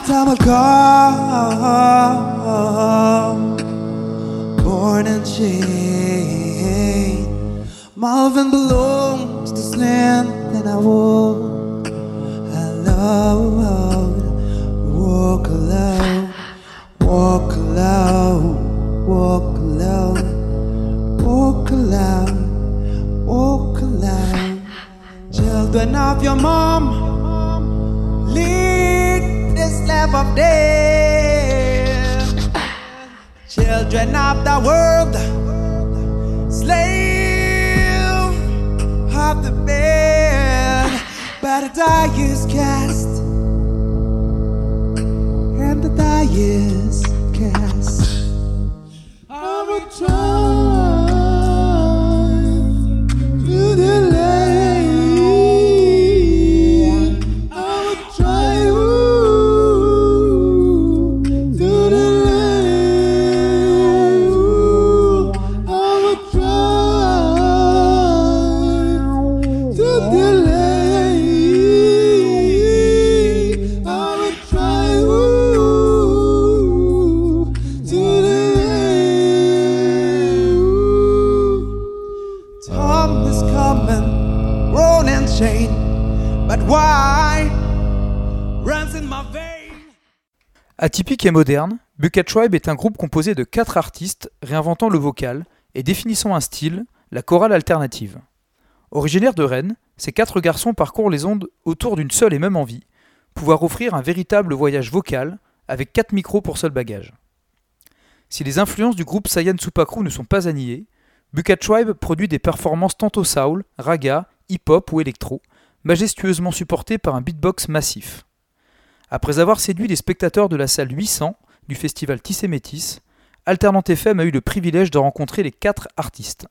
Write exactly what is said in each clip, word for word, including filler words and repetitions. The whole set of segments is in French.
time will come, born and chained. Marvin belongs to this land that I walk alone, walk alone, walk alone, walk alone, walk alone, walk alone. Children of your mom, lead this life of death. Children of the world, slave of the bed. But the die is cast, and the die is cast. I will try to delay. Atypique et moderne, Buka Tribe est un groupe composé de quatre artistes réinventant le vocal et définissant un style, la chorale alternative. Originaires de Rennes, ces quatre garçons parcourent les ondes autour d'une seule et même envie, pouvoir offrir un véritable voyage vocal avec quatre micros pour seul bagage. Si les influences du groupe Saiyan Supakru ne sont pas à nier, Buka Tribe produit des performances tantôt soul, raga, hip-hop ou électro, majestueusement supportées par un beatbox massif. Après avoir séduit les spectateurs de la salle huit cents du festival Tissé Métis, Alternant F M a eu le privilège de rencontrer les quatre artistes.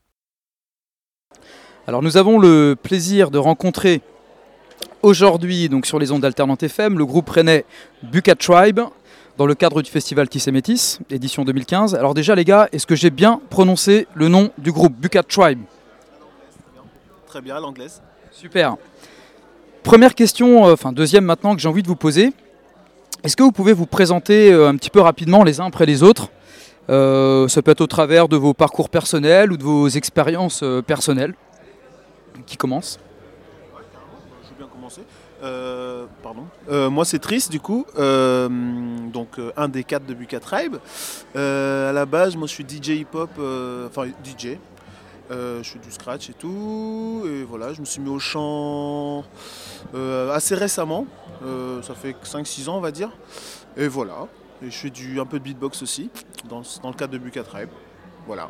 Alors nous avons le plaisir de rencontrer aujourd'hui, donc sur les ondes d'Alternant F M, le groupe rennais Buka Tribe, dans le cadre du festival Tissé Métis, édition deux mille quinze. Alors déjà les gars, est-ce que j'ai bien prononcé le nom du groupe, Buka Tribe ? Très bien, l'anglaise. Super. Première question, enfin deuxième maintenant que j'ai envie de vous poser. Est-ce que vous pouvez vous présenter un petit peu rapidement les uns après les autres ? euh, Ça peut être au travers de vos parcours personnels ou de vos expériences personnelles. Qui commence ? Je veux bien commencer. Euh, pardon. Euh, moi c'est Tris du coup, euh, donc euh, un des quatre de Buka Tribe. Euh, à la base, moi je suis D J hip-hop, euh, enfin D J. Euh, je fais du scratch et tout, et voilà, je me suis mis au chant euh, assez récemment, euh, ça fait cinq six ans on va dire, et voilà, et je fais du, un peu de beatbox aussi, dans, dans le cadre de Buka Tribe, voilà.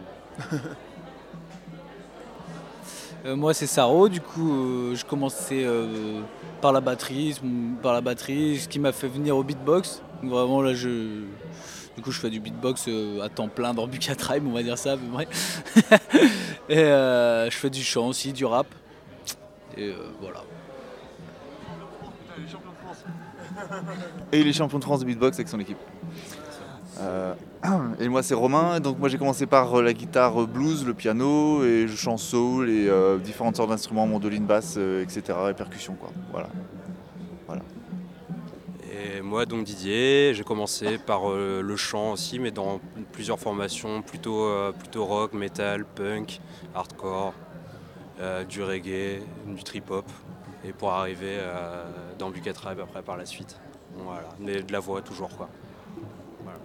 euh, moi c'est Saro, du coup euh, je commençais euh, par la batterie, par la batterie, ce qui m'a fait venir au beatbox, donc vraiment là je... Du coup, je fais du beatbox euh, à temps plein dans Buka Tribe, on va dire ça à peu près. Et euh, je fais du chant aussi, du rap. Et euh, voilà. Et il est champion de France de beatbox avec son équipe. Euh, et moi, c'est Romain. Donc, moi, j'ai commencé par la guitare blues, le piano, et je chante soul et euh, différentes sortes d'instruments, mandoline, basse, euh, et cetera. Et percussion, quoi. Voilà. Voilà. Et moi donc Didier, j'ai commencé par euh, le chant aussi, mais dans plusieurs formations, plutôt, euh, plutôt rock, metal, punk, hardcore, euh, du reggae, du trip-hop, et pour arriver euh, dans Buka Tribe après par la suite. Voilà, mais de la voix toujours quoi. Voilà.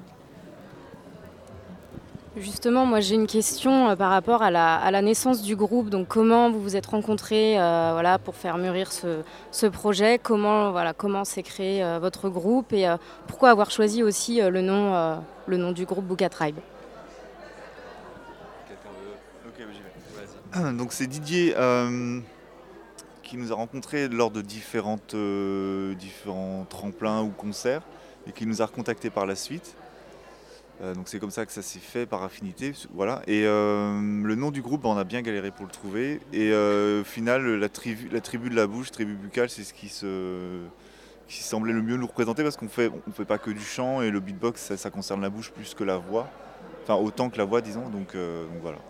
Justement, moi j'ai une question euh, par rapport à la, à la naissance du groupe. Donc comment vous vous êtes rencontrés euh, voilà, pour faire mûrir ce, ce projet ? Comment, voilà, comment s'est créé euh, votre groupe et euh, pourquoi avoir choisi aussi euh, le, nom, euh, le nom du groupe Buka Tribe ? Quelqu'un veut... Ok, j'y vais. Vas-y. Donc c'est Didier euh, qui nous a rencontrés lors de différentes, euh, différents tremplins ou concerts et qui nous a recontactés par la suite. Euh, donc c'est comme ça que ça s'est fait par affinité, voilà. Et euh, le nom du groupe, on a bien galéré pour le trouver. Et euh, au final, la tribu, la tribu de la bouche, tribu buccale, c'est ce qui, se, qui semblait le mieux nous représenter parce qu'on fait, on fait pas que du chant et le beatbox, ça, ça concerne la bouche plus que la voix, enfin autant que la voix, disons. Donc, euh, donc voilà.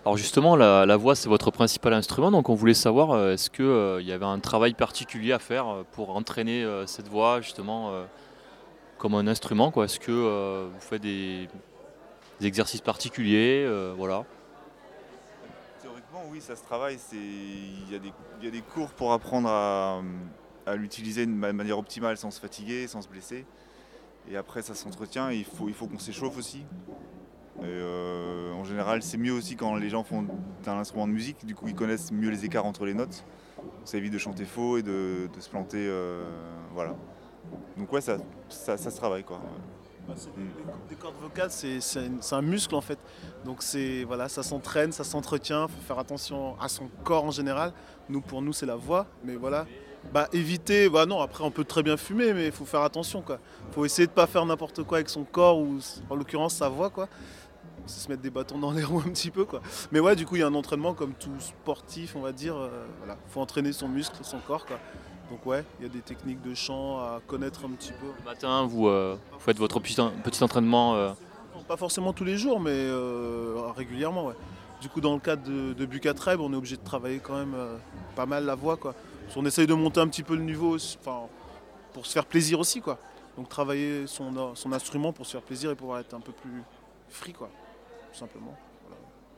Alors justement, la, la voix, c'est votre principal instrument, donc on voulait savoir, euh, est-ce qu'il euh, y avait un travail particulier à faire euh, pour entraîner euh, cette voix, justement, euh, comme un instrument, quoi. Est-ce que euh, vous faites des, des exercices particuliers, euh, voilà. Théoriquement, oui, ça se travaille. C'est- Il y a des, il y a des cours pour apprendre à, à l'utiliser de ma- manière optimale sans se fatiguer, sans se blesser. Et après, ça s'entretient. et Il faut, il faut qu'on s'échauffe aussi. Et, euh, en général, c'est mieux aussi quand les gens font un instrument de musique. Du coup, ils connaissent mieux les écarts entre les notes. Ça évite de chanter faux et de, de se planter. euh, voilà. Donc ouais, ça, ça, ça se travaille, quoi. Bah, c'est- les, les cordes vocales, c'est c'est une- c'est un muscle en fait. Donc c'est voilà, ça s'entraîne, ça s'entretient. Faut faire attention à son corps en général. Nous, pour nous, c'est la voix, mais voilà. Bah éviter. Bah non, après on peut très bien fumer, mais il faut faire attention quoi. Faut essayer de pas faire n'importe quoi avec son corps ou en l'occurrence sa voix quoi. Se mettre des bâtons dans les roues un petit peu quoi. Mais ouais, du coup, il y a un entraînement comme tout sportif, on va dire. euh, voilà, faut entraîner son muscle, son corps quoi. Donc ouais, il y a des techniques de chant à connaître un petit peu. Le matin, vous, euh, vous faites votre petit, petit entraînement. euh, Pas forcément tous les jours, mais euh, régulièrement, ouais. Du coup, dans le cadre de, de Bucat Tribe, on est obligé de travailler quand même euh, pas mal la voix, quoi. Parce qu'on essaye de monter un petit peu le niveau, enfin, pour se faire plaisir aussi, quoi. Donc travailler son, son instrument pour se faire plaisir et pouvoir être un peu plus free, quoi, tout simplement. Voilà.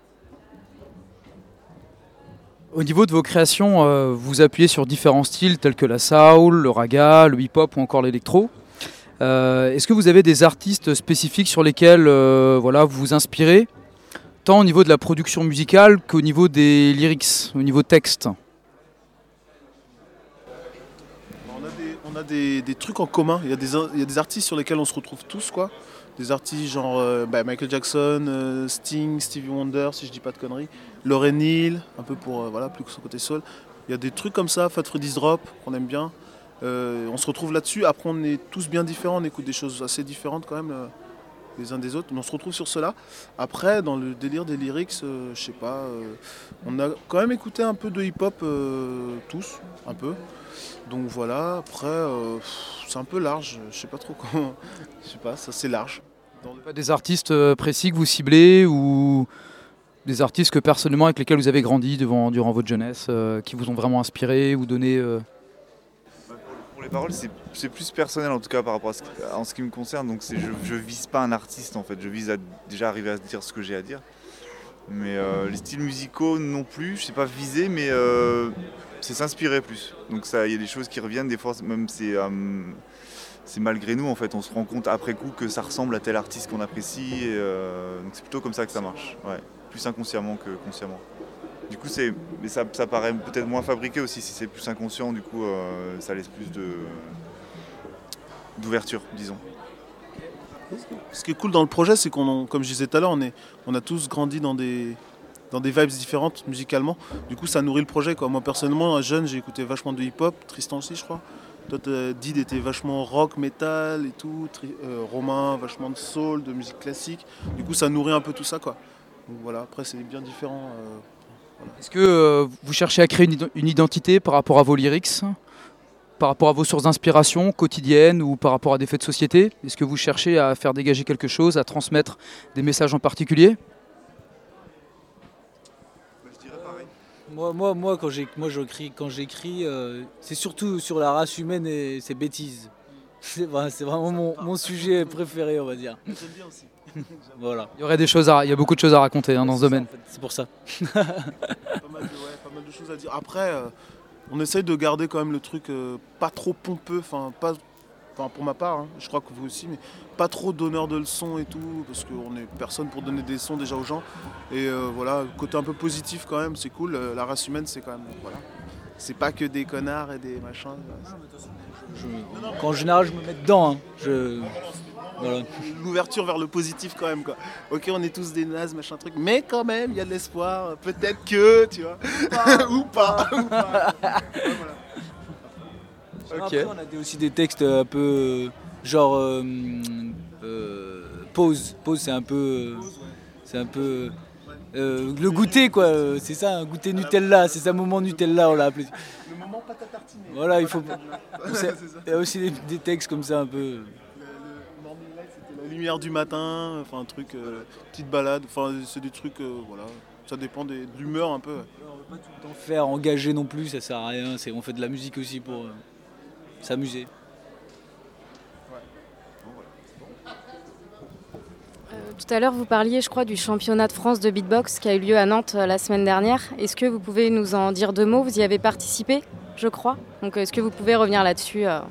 Au niveau de vos créations, euh, vous appuyez sur différents styles tels que la soul, le raga, le hip-hop ou encore l'électro. Euh, Est-ce que vous avez des artistes spécifiques sur lesquels euh, voilà, vous vous inspirez, tant au niveau de la production musicale qu'au niveau des lyrics, au niveau texte? On a des, on a des, des trucs en commun. Il y, a des, il y a des artistes sur lesquels on se retrouve tous, quoi. Des artistes genre euh, bah, Michael Jackson, euh, Sting, Stevie Wonder, si je dis pas de conneries. Lauryn Hill, un peu pour euh, voilà, plus que son côté soul. Il y a des trucs comme ça, Fat Freddy's Drop, qu'on aime bien. Euh, on se retrouve là-dessus. Après, on est tous bien différents. On écoute des choses assez différentes quand même, euh, les uns des autres. Mais on se retrouve sur cela. Après, dans le délire des lyrics, euh, je sais pas. euh, on a quand même écouté un peu de hip-hop, euh, tous, un peu. Donc voilà, après, euh, c'est un peu large, je sais pas trop comment, je sais pas, ça c'est large. Dans le- Pas des artistes euh, précis que vous ciblez ou des artistes que personnellement avec lesquels vous avez grandi devant, durant votre jeunesse, euh, qui vous ont vraiment inspiré ou donné euh, Pour les paroles, c'est c'est plus personnel en tout cas par rapport à ce, en ce qui me concerne. Donc c'est- je, je vise pas un artiste en fait, je vise à déjà arriver à dire ce que j'ai à dire. Mais euh, les styles musicaux non plus, je sais pas viser, mais euh, c'est s'inspirer plus. Donc ça, il y a des choses qui reviennent, des fois même c'est euh, c'est malgré nous en fait, on se rend compte après coup que ça ressemble à tel artiste qu'on apprécie. Et, euh, donc c'est plutôt comme ça que ça marche, ouais. Plus inconsciemment que consciemment. Du coup, c'est, mais ça, ça paraît peut-être moins fabriqué aussi si c'est plus inconscient. Du coup, euh, ça laisse plus de d'ouverture, disons. Ce qui est cool dans le projet, c'est qu'on, en- comme je disais tout à l'heure, on, est, on a tous grandi dans des, dans des vibes différentes musicalement. Du coup, ça nourrit le projet, quoi. Moi, personnellement, jeune, j'ai écouté vachement de hip-hop, Tristan aussi, je crois. Toi, t'as- Did était vachement rock, metal et tout. Tri- euh, Romain, vachement de soul, de musique classique. Du coup, ça nourrit un peu tout ça, quoi. Donc voilà, après, c'est bien différent. euh, Est-ce que euh, vous cherchez à créer une, id- une identité par rapport à vos lyrics, par rapport à vos sources d'inspiration quotidiennes ou par rapport à des faits de société? Est-ce que vous cherchez à faire dégager quelque chose, à transmettre des messages en particulier? Je dirais pareil. Moi, moi, moi, quand j'ai- moi, j'écris, quand j'écris, euh, c'est surtout sur la race humaine et ses bêtises. C'est vrai- c'est vraiment mon, mon sujet préféré, on va dire. J'aime bien aussi. Voilà. Il y aurait des choses à, il y a beaucoup de choses à raconter hein, dans ce C'est ça, domaine. en fait, C'est pour ça. pas, mal de, ouais, pas mal de choses à dire. Après, euh, on essaye de garder quand même le truc euh, pas trop pompeux, enfin pas, enfin pour ma part, hein, je crois que vous aussi, mais pas trop donneur de leçons et tout, parce qu'on est personne pour donner des sons déjà aux gens. Et euh, voilà, le côté un peu positif quand même, c'est cool. Euh, La race humaine, c'est quand même, voilà, c'est pas que des connards et des machins. Je- en général, je me mets dedans. hein. Je, voilà. L'ouverture vers le positif quand même quoi. Ok, on est tous des nazes, machin truc, mais quand même, il y a de l'espoir. Peut-être que, tu vois, ou pas. ou pas. Ouais, voilà. Après, on a des- aussi des textes un peu euh, genre euh, euh, pause. Pause, c'est un peu, euh, c'est un peu euh, le goûter quoi. euh, C'est ça, un goûter Nutella. C'est ça, moment Nutella, on l'a appelé. Le moment pâte à tartiner. Voilà, il faut. Ouais, c'est- c'est ça. Il y a aussi des, des textes comme ça un peu. Le, le morning light, c'était la lumière du matin, enfin un truc, euh, petite balade, enfin c'est des trucs, euh, voilà, Ça dépend des, de l'humeur un peu. Ouais. On veut pas tout le temps faire engager non plus, ça sert à rien. C'est, on fait de la musique aussi pour euh, s'amuser. Tout à l'heure, vous parliez, je crois, du championnat de France de beatbox qui a eu lieu à Nantes euh, la semaine dernière. Est-ce que vous pouvez nous en dire deux mots? Vous y avez participé, je crois. Donc, est-ce que vous pouvez revenir là-dessus euh...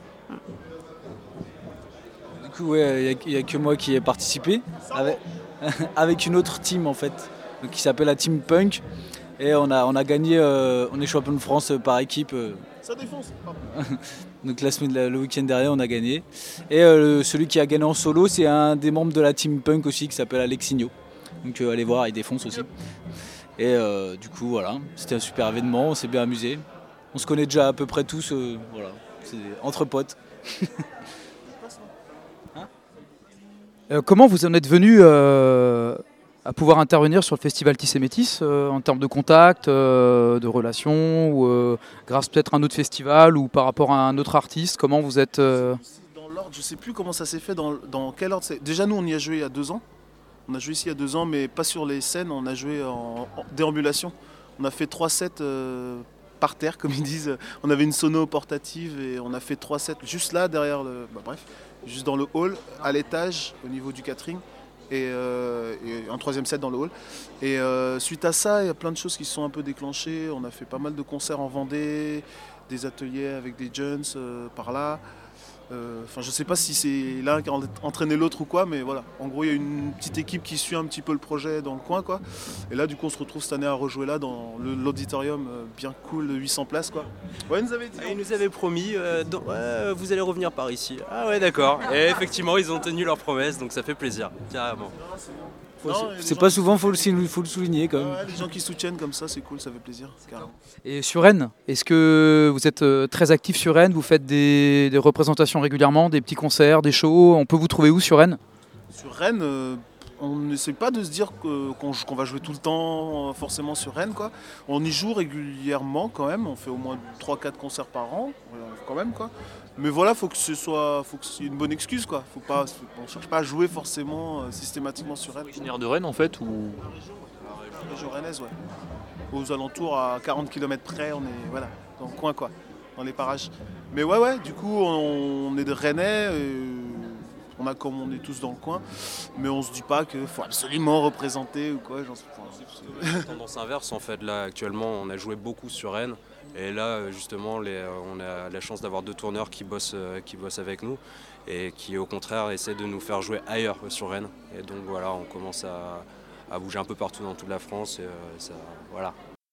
Du coup, ouais, il n'y a, a que moi qui ai participé avec, avec une autre team en fait, donc, qui s'appelle la Team Punk. Et on a, on a gagné, euh, on est champion de France par équipe. Euh. Ça défonce. Donc la semaine, le week-end dernier, on a gagné. Et euh, celui qui a gagné en solo, c'est un des membres de la Team Punk aussi, qui s'appelle Alexinho. Donc euh, allez voir, il défonce aussi. Et euh, du coup, voilà, c'était un super événement, on s'est bien amusé. On se connaît déjà à peu près tous, euh, voilà, c'est entre potes. hein euh, comment vous en êtes venu euh, à pouvoir intervenir sur le festival Tissé Métis euh, en termes de contact, euh, de relations, ou euh, grâce peut-être à un autre festival ou par rapport à un autre artiste? Comment vous êtes euh... Dans l'ordre, je ne sais plus comment ça s'est fait, dans, dans quel ordre c'est. Déjà nous on y a joué il y a deux ans. On a joué ici il y a deux ans, mais pas sur les scènes, on a joué en, en déambulation. On a fait trois sets euh, par terre, comme ils disent. On avait une sono portative et on a fait trois sets juste là, derrière le. Bah, bref, juste dans le hall, à l'étage, au niveau du catering. Et, euh, et un troisième set dans le hall. Et euh, suite à ça, il y a plein de choses qui se sont un peu déclenchées. On a fait pas mal de concerts en Vendée, des ateliers avec des jeunes euh, par là. Enfin, euh, je sais pas si c'est l'un qui a entraîné l'autre ou quoi, mais voilà. En gros, il y a une petite équipe qui suit un petit peu le projet dans le coin, quoi. Et là, du coup, on se retrouve cette année à rejouer là dans le, l'auditorium euh, bien cool de huit cents places, quoi. Ouais, il nous avait dit, ah, il nous avait promis, euh, donc, ouais, vous allez revenir par ici. Ah ouais, d'accord. Et effectivement, ils ont tenu leur promesse, donc ça fait plaisir, carrément. Faut, non, c'est c'est pas souvent, il faut, faut le souligner quand même. Ouais, les gens qui soutiennent comme ça, c'est cool, ça fait plaisir. Carrément. Et sur Rennes, est-ce que vous êtes euh, très actif sur Rennes? Vous faites des, des représentations régulièrement, des petits concerts, des shows? On peut vous trouver où sur Rennes? Sur Rennes, euh, on n'essaie pas de se dire que, qu'on, qu'on va jouer tout le temps euh, forcément sur Rennes, quoi. On y joue régulièrement quand même, on fait au moins trois quatre concerts par an, euh, quand même, quoi. Mais voilà, il faut que ce soit, faut que c'est une bonne excuse, quoi. Faut pas, on ne cherche pas à jouer forcément euh, systématiquement sur Rennes. Originaire de Rennes en fait ou... La région rennaise, ouais. Aux alentours, à quarante kilomètres près, on est voilà, dans le coin, quoi, dans les parages. Mais ouais, ouais, du coup, on, on est de Rennais, euh, on a comme on est tous dans le coin, mais on se dit pas qu'il faut absolument représenter ou quoi. J'en sais pas. C'est tendance inverse en fait. Là, actuellement, on a joué beaucoup sur Rennes. Et là, justement, les, on a la chance d'avoir deux tourneurs qui bossent, euh, qui bossent avec nous et qui, au contraire, essaient de nous faire jouer ailleurs sur Rennes. Et donc, voilà, on commence à, à bouger un peu partout dans toute la France. Et, euh, ça, voilà.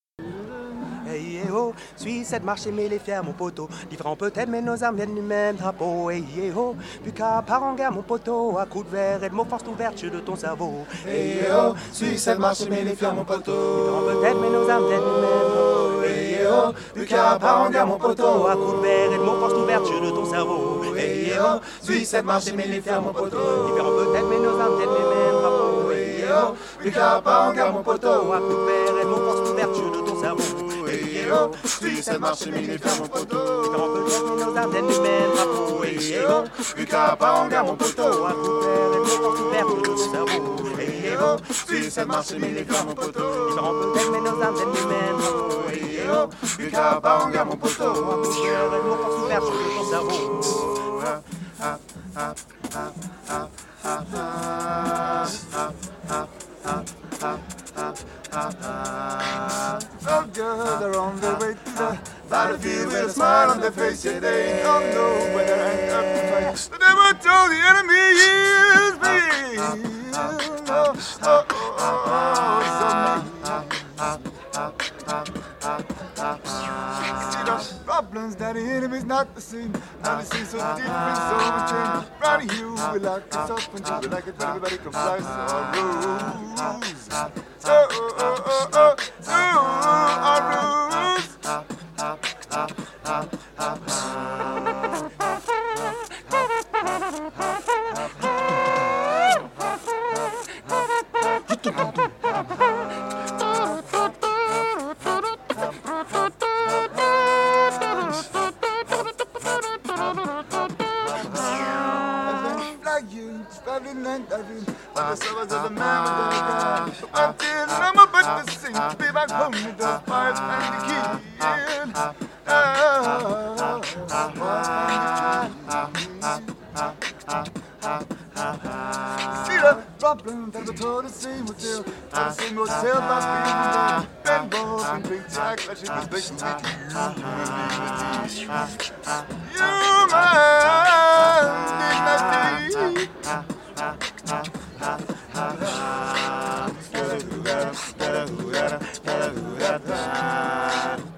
Hey, hey, oh, suis cette marche mais les fiers, mon poteau. Différents peut-être, mais nos âmes viennent du même drapeau. Hey, hey, oh, plus qu'à part en guerre, mon poteau. À coups de verre et de mots force l'ouverture de ton cerveau. Hey, hey, oh, suis cette marche mais les fiers, mon poteau. Différents peut-être, mais nos âmes viennent du même drapeau. Hey, hey, oh, plus qu'à part en guerre, mon poteau. À coups de verre et de mots force l'ouverture de ton cerveau. Hey, hey, oh, suis cette marche mais les fiers, mon poteau. Différents peut-être, mais nos âmes viennent du même drapeau. Hey, hey, oh, plus qu'à part en guerre, mon poteau. À coups de verre et de mots force l'ouverture de ton cerveau. Oh, suis cette marche mais les fiers, mon poteau. Différents peut-être, mais nos âmes viennent du même drapeau. Hey, hey, oh, plus qu'à part en guerre, mon poteau. À coups de verre et de mots force l'ouverture de ton cerveau. Hey, hey, oh, suis cette marche mais les fiers, mon poteau. Différents peut-être, mais nos âmes viennent du même drapeau. Hey, hey, oh, plus qu'à part en guerre, mon poteau. À coups de verre et de mots force l'ouverture de ton cerveau. Ah, ah, ah, ah, ah, ah, ah, ah, ah, ah, ah, ah, ah. All girls are on their way to the battlefield with a smile on their face. Yeah, they all know where they're up to fight. They never told the enemy is me. Oh, oh, oh, it's see the problems that the enemy's not the same. Now they seem so different, so much change. Right here we lock us up until we like it when everybody can fly our rules. Oh, oh, oh, oh, oh, oh, our rules. Like you, driving and diving, on the suburbs of the man with the gun. Until Number but the same, babe, I come to the fight and the kid. Ah, see the problem that the told the same hotel, the same hotel, my baby, Ben Bob and Big Jack, that she was based with you. You, my dignity.